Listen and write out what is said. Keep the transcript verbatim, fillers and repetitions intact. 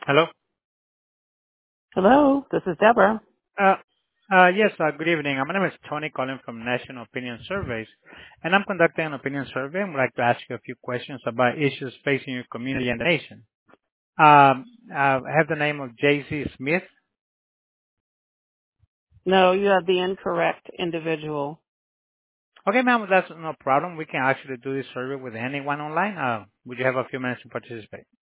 Hello? Hello, this is Deborah. Uh, uh, yes, uh, good evening. Uh, My name is Tony calling from National Opinion Surveys, and I'm conducting an opinion survey. I would like to ask you a few questions about issues facing your community and the nation. Um, uh, I have the name of J C. Smith. No, you have the incorrect individual. Okay, ma'am, that's no problem. We can actually do this survey with anyone online. Uh, would you have a few minutes to participate?